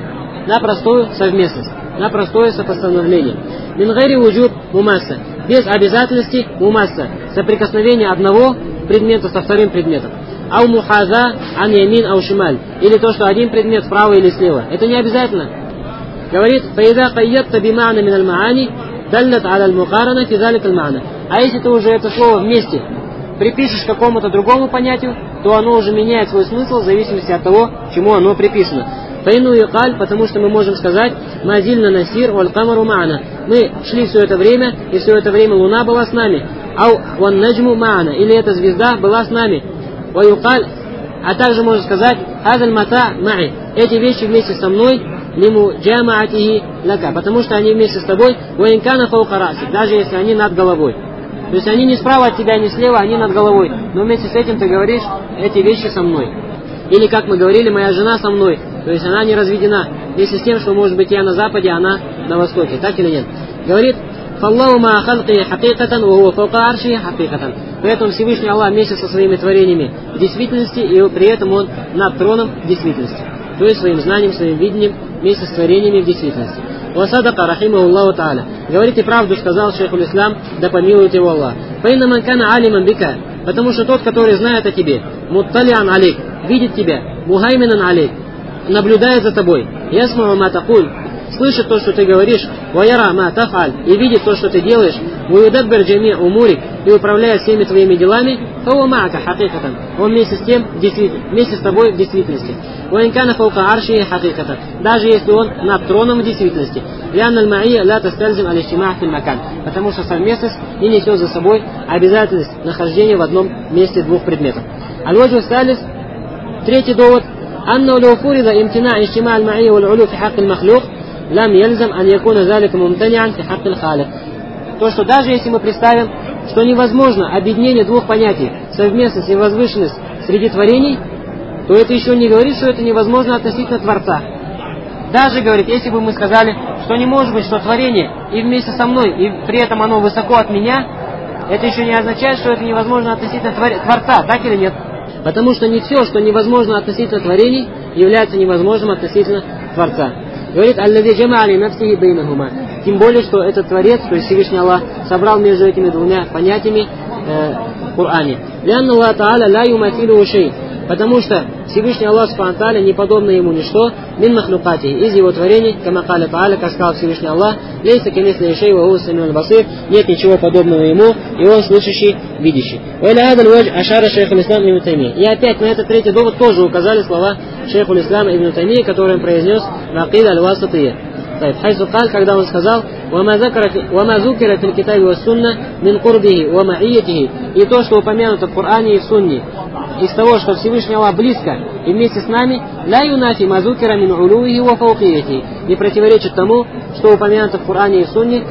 на простую совместность, на простое сопоставление. Мин гайри вуджуб мумасса, без обязательности мумасса, соприкосновения одного предмета со вторым предметом. Ау мухаза ан ямин ау шималь, или то, что один предмет справа или слева. Это не обязательно. Говорит, фаида кайятта бима'на мин аль-ма'ани, даллат аля аль-мукарана фи залик аль-ма'на. А если ты уже это слово вместе припишешь какому-то другому понятию, то оно уже меняет свой смысл в зависимости от того, чему оно приписано. Фаину юкаль, потому что мы можем сказать, мазильна насир валь камару ма'ана. Мы шли все это время, и все это время луна была с нами. Ау ван наджму ма'ана, или эта звезда была с нами. Ва юкаль, а также можно сказать, хазаль мата ма'и, эти вещи вместе со мной, лиму джамаатихи лака, потому что они вместе с тобой, ва инкана фаука раси, даже если они над головой. То есть они не справа от тебя, не слева, они над головой. Но вместе с этим ты говоришь, эти вещи со мной. Или, как мы говорили, моя жена со мной. То есть она не разведена. Вместе с тем, что может быть я на западе, она на востоке. Так или нет? Говорит, фаллаху ма халки хакикатан, ва хуа фаука арши хакикатан. Поэтому Всевышний Аллах вместе со своими творениями в действительности, и при этом Он над троном в действительности. То есть своим знанием, своим видением вместе с творениями в действительности. Васадака рахимаху Аллаху та'аля. Говорит, и правду сказал шейхуль ислам, да помилует его Аллах. Фаинна ман кана алиман бика, потому что тот, который знает о тебе, мутталиан алейк, видит тебя, мухайминан алейк, наблюдает за тобой, ясмау ма такуль, слышит то, что ты говоришь, ваяра ма тафаль, и видит то, что ты делаешь, вуюдаббир джами умурик, и управляет всеми твоими делами, фауа маака хакикатан, он вместе с тем, вместе с тобой в действительности. Ваинкана фаука арши хакикатан, даже если он над троном в действительности. Лянна аль-ма'ия ла тастальзим аль-иштимах фил макан, потому что совместность не несет за собой обязательность нахождения в одном месте двух предметов. Аль-ваджу салис, третий довод, анна лау фурида имтина иштима аль-ма'ия валь-улу фи хакк аль-махлук, лам ялзам ан якуна залика мумтаниан фи хакк аль-халик. То, что даже если мы представим, что невозможно объединение двух понятий, совместность и возвышенность среди творений, то это еще не говорит, что это невозможно относительно Творца. Даже, говорит, если бы мы сказали, что не может быть, что творение и вместе со мной, и при этом оно высоко от меня, это еще не означает, что это невозможно относительно Творца, так или нет? Потому что не все, что невозможно относительно творений, является невозможным относительно Творца. Говорит, аллади джама'али нафсихи бейнахума. Тем более, что этот Творец, то есть Всевышний Аллах, собрал между этими двумя понятиями э, в Коране. Лянна Аллах Та'аля ла юматилу шей. Потому что Всевышний Аллах Субхану Тааля не подобно ему ничто, мин махлукати, из его творений, кама каля Тааля, как сказал Всевышний Аллах, лейса камисли шей ва хуа самиуль басир, нет ничего подобного ему, и он слышащий, видящий. Валя адаль вадж ашара шейхуль ислам ибн Таймия. И опять на этот третий довод тоже указали слова шейхуль ислама ибн Таймия, которые он произнес в акида аль-васатия. Хайсу каль, когда он сказал, «Вама зукира фил китаби ва сунна мин курбихи ва ма'иятихи», и то, что упомянуто в Коране и в Сунне, из того, что Всевышний Аллах близко и вместе с нами, ла юнафи мазукира мин улуихи ва фаукиятихи, не противоречит тому, что упомянуто в Коране и в Сунне,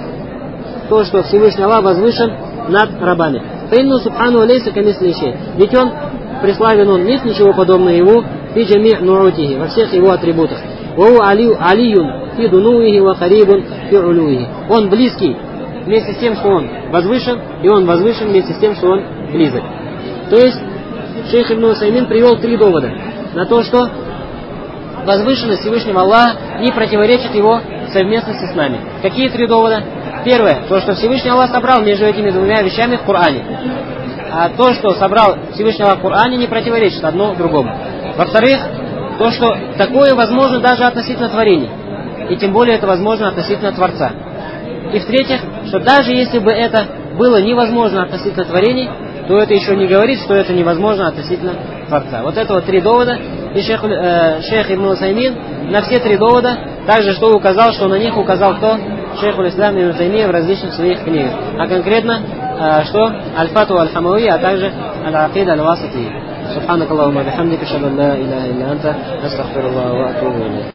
то, что Всевышний Аллах возвышен над рабами. Фаинну субхану алейса камисли шей, ведь он преславен, он, нет ничего подобного ему, фи джами' ну'утихи, во всех его атрибутах. Вау алиюн фи дунуихи ва карибун фи улуихи. Он близкий вместе с тем, что он возвышен, и он возвышен вместе с тем, что он близок. То есть шейх Ибн Усаймин привел три довода на то, что возвышенность Всевышнего Аллаха не противоречит его совместности с нами. Какие три довода? Первое, то, что Всевышний Аллах собрал между этими двумя вещами в Коране. А то, что собрал Всевышний Аллах в Коране, не противоречит одно другому. Во-вторых, то, что такое возможно даже относительно творений. И тем более это возможно относительно Творца. И в-третьих, что даже если бы это было невозможно относительно творений, то это еще не говорит, что это невозможно относительно Творца. Вот это вот три довода. И шейх, э, шейх Ибн Усаймин на все три довода также что указал, что на них указал кто? Шейхуль Ислам Ибн Таймия в различных своих книгах. А конкретно, э, что? Аль-Фату Аль-Хамауи, а также Аль-Акида Аль-Васати. Субханак Аллахумма бихамдика, ашхаду ан ла иляха илля анта, астагфируллаха ва атубу илейх.